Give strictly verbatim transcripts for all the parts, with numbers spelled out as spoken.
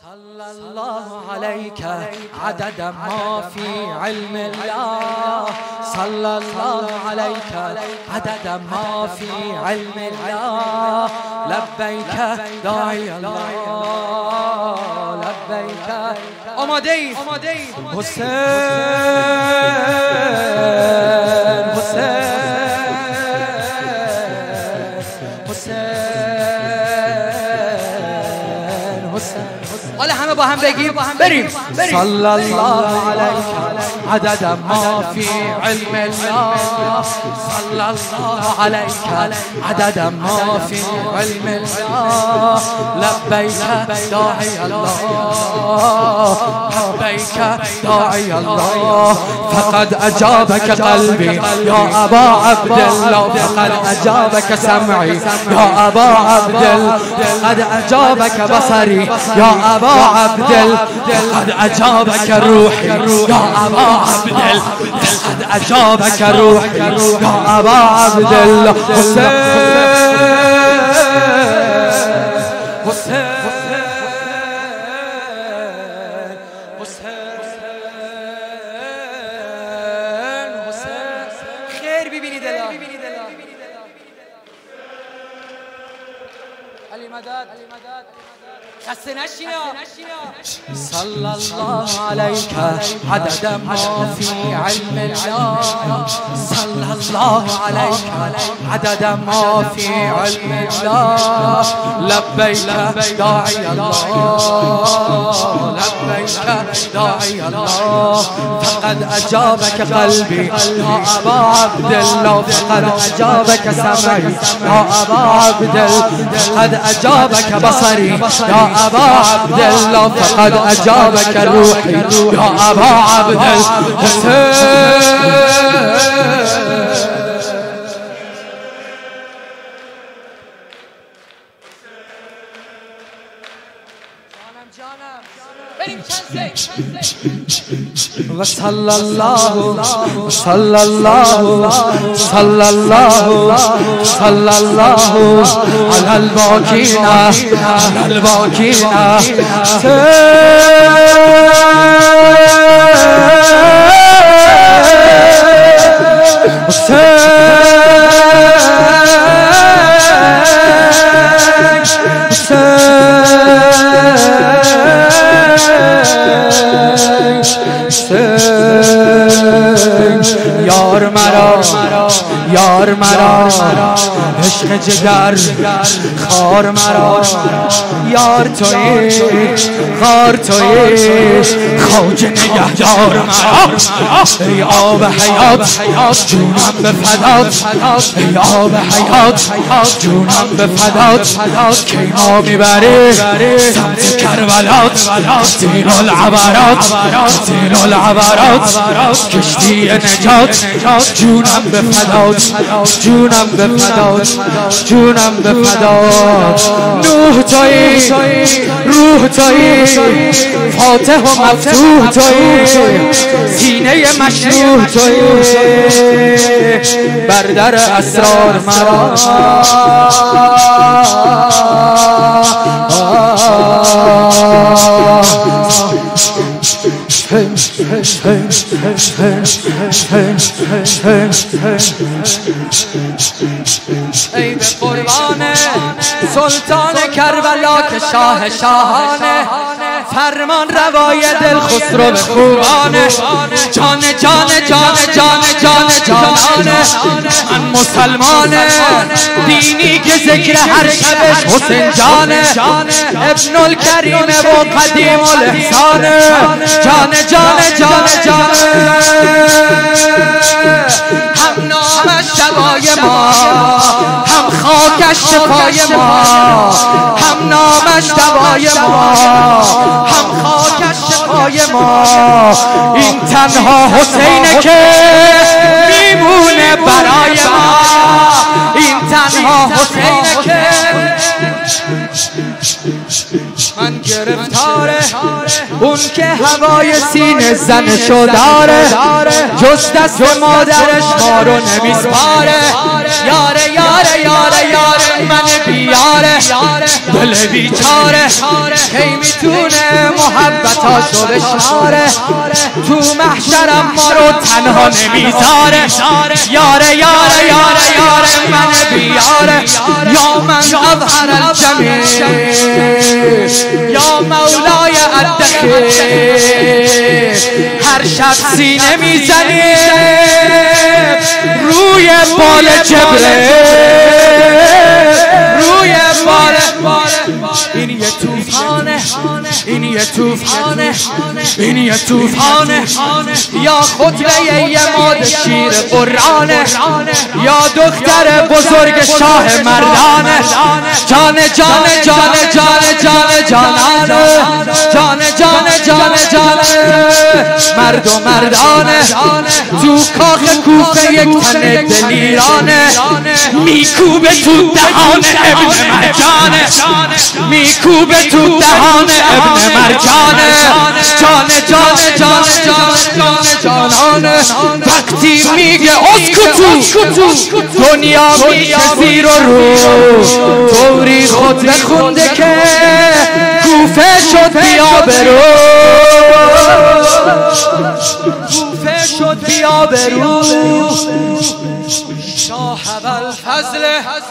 صلى الله عليك عدد ما في علم الله. صلى الله عليك عدد ما في علم الله. لبيك داعي الله لبيك. آماده‌ای حسین حسین حالا همه با هم بگیم بریم. صلی الله علیک عدد ما فی علم الله. صلی الله علیک عدد ما فی علم الله. لبیک داعی الله لبیک داعی الله. فقد اجابك قلبي يا ابا عبد الله. فقد اجابك سمعي يا ابا عبد الله. فقد اجابك بصري يا ابا عبد الله. قد اجابك روحي يا ابا عبد الله. قد اجابك روحي يا ابا عبد الله. حسين حسين حسين خير ببینید الله. علی مدد خسته نشینا. صلی الله علیک عدد ما فی علم الله. صلی الله علیک عدد ما فی علم الله. لبیک داعی الله لبیک داعی الله. فقد اجابك قلبي يا ابا عبد الله. فقد اجابك سمعي يا ابا عبد الله. فقد اجابك بصري يا ابا عبد الله. فقد اجابك روحي يا ابا عبد الله. وصلى الله صلى الله صلى الله صلى الله على الباكين على الباكين. یار مرا یار مرا عشق جگر خار مرا. یار توی خار توی خواجه نگهدار مرا. ای آب حیات جونم به فدات. ای آب حیات جونم به فدات. کی ما میبری سمت کربلات. زیر العبرات زیر العبرات کشتی نجات. جونم به فدات جونم به فدات جونم به فدات. نوح تویی روح تویی فاتح و مفتوح تویی. سینه مشروح تویی بر در اسرار مرا. ای به قربان سلطان کربلا که شاه شاهانه. فرمان روای دل خسرو به خوبانه. جان جان جان جان جان جانانه. من مسلمانه دینی که ذکر هر شبش حسین جانه. ابن الکریمه و قدیم الاحسانه. جان جان جان جان هم نامش شبای ما هم خاکش شفای ما. هم نامش دوای ما هم خاکش شفای ما. این تنها حسینه که میمونه برای ما. این تنها حسینه که من گرفتاره اون که هوای سینه زنشو داره. جز دست مادرش ما رو نمیسپاره. یاره یاره یاره یاره من بیاره. یاره دل بیچاره کی میتونه محبتاشو بشاره تو محشرم ما رو تنها نمیذاره یاره یاره یاره یاره من بیاره یا من اظهر الجمیل یا مولای الدخیل هر شب سینه میزنی روی بال جبریل روی بال این یه توفانه این یه توفانه این یه توفانه یا خطبه یه ماد شیر قرآنه یا دختر بزرگ شاه مردانه جان جان جان جان جان جانانه جان جان جان جان مرد و مردانه تو کاخ کوفه یک تن دلیرانه میکوبه تو دهان ابن مرجانه میکوبه تو دهان ابن مرجانه جان جان جان جان جان جانانه وقتی میگه اسکتو دنیا میشه زیر و رو طوری خود بخونده که کوفه شد بیا برو کوفه شد بیا برو شاه ابوالفضل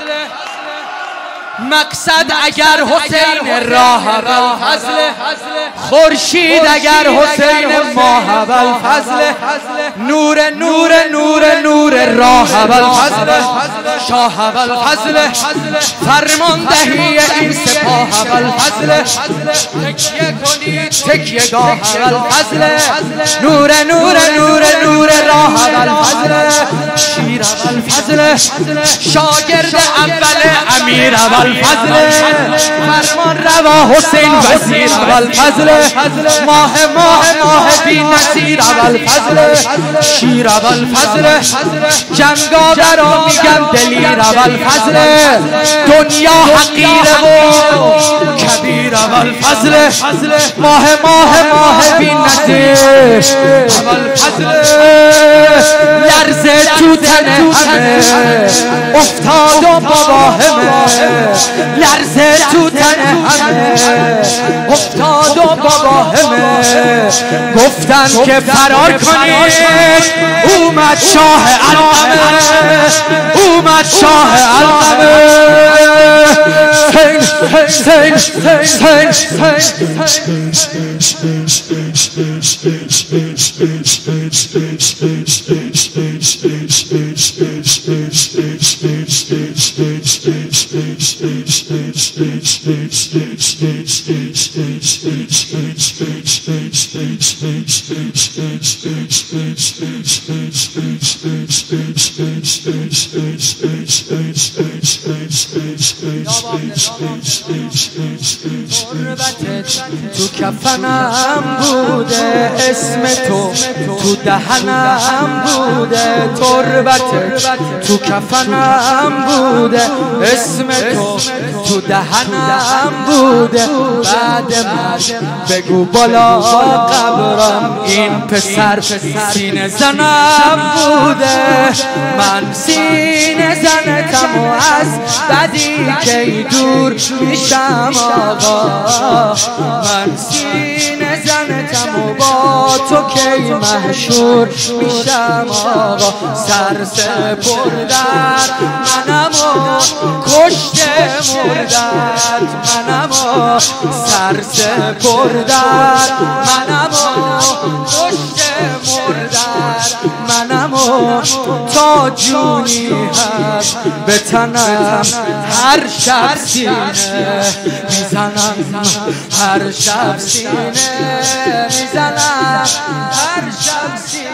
مقصد اگر حسین راه ابوالفضل خورشید اگر حسین ماه ابوالفضل نور نور نور نور راه ابوالفضل شاه ابوالفضل فرماندهی این سپاه ابوالفضل تکیه کنید تکیه گاه ابوالفضل نور نور نور نور راه ابوالفضل شیر ابوالفضل شاگرد اول امیر ابوالفضل فرمان روا حسین وزیر ابوالفضل ماه ماه ماه بی نصیر ابوالفضل شیر ابوالفضل جنگاور را میگم دلیر ابوالفضل دنیا حقیره و کبیر ابوالفضل ماه ماه ماه بی نصیر ابوالفضل لرزه تو تن همه افتاد و بابا همه لرزه تو تن همه افتاد و بابا همه گفتن که فرار کنید اومد شاه القمه اومد شاه القمه سین سین سین تو کفنم بوده اسم تو تو دهنم بوده تربتت تو کفنم بوده اسم تو تو دهنم بوده بعد مرگ بگو بالا قبرم این پسر سینه زنم بوده من سینه زنتم و از بدی که دور میشم آقا من سینه زنتم و با تو کی محشور میشم آقا سر سپردن منم و کشته مردن منم و سر سپردن منم و کشته مردن منم و تا جونی هم به تنم هر شب سینه میزنم هر شب سینه میزنم هر شب سینه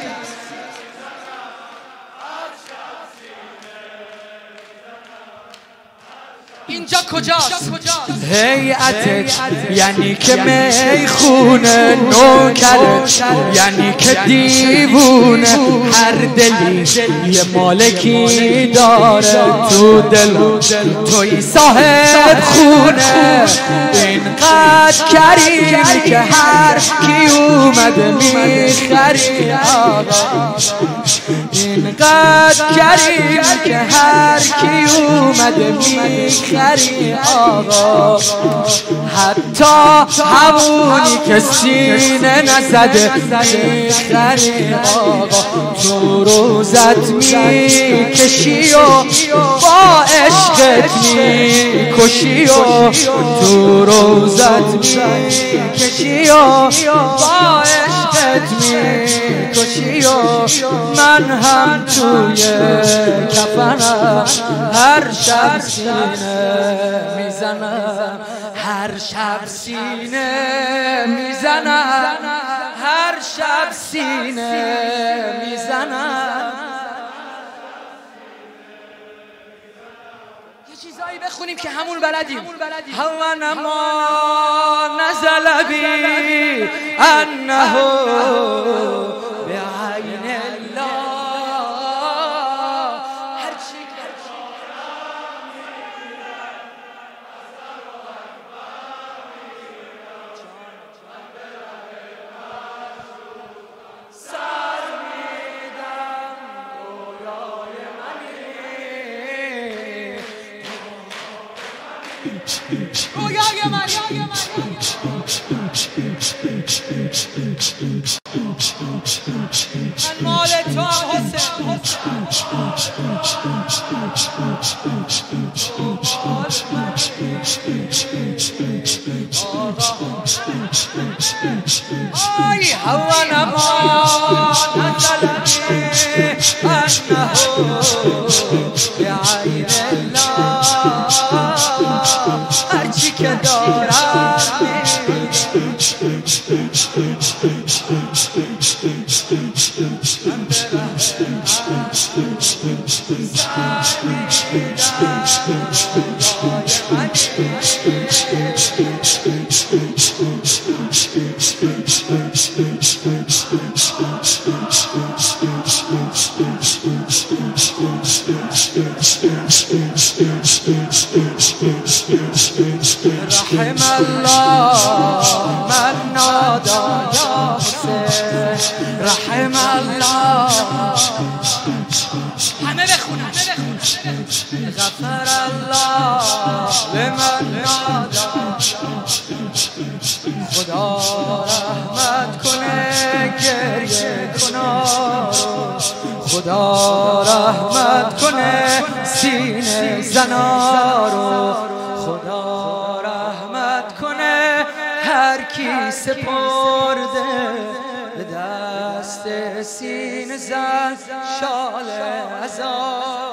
اینجا کجاست؟ هیئتت یعنی که میخونه نوکرت یعنی که دیوونه هر دلی یه مالکی داره تو دل توی صاحب خونه اینقدر کریمی که هر کی اومده میخری آقا اینقدر کریم که هر کی اومده میخری آقا، حتی همونی که سینه نزده میخری آقا. تو روزت میکشی و با عشقت میکشی و تو روزت میکشی و با عشقت میکشی و من هم توی کفنم هر شب سینه میزنم، هر شب سینه میزنم، هر شب سینه میزنم. یه چیزایی بخونیم که همون بلدیم. هو ما نزل بی انه بعین الله. رویای من من مال تو هم آی هوا نما نزلنی انه بعین الله. هرچی که دارم رحم الله من نادى يا حسين، رحم الله همه بخونن، غفر الله لمن نادى. خدا رحمت کنه گریه کنارو، خدا رحمت کنه سینه زنارو، خدا رحمت کنه هر کی سپرده به دست سینه زن شال عذاب.